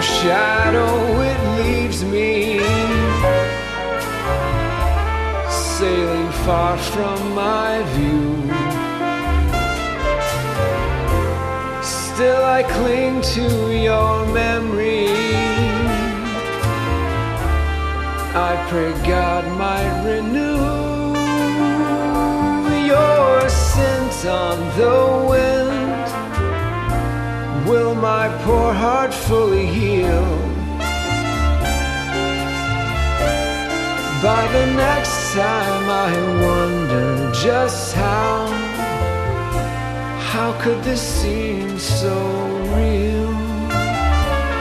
your shadow, it leaves me sailing far from my view. Still I cling to your memory. I pray God might renew your scent on the wind. Will my poor heart fully heal by the next time? I wonder just how could this seem so real?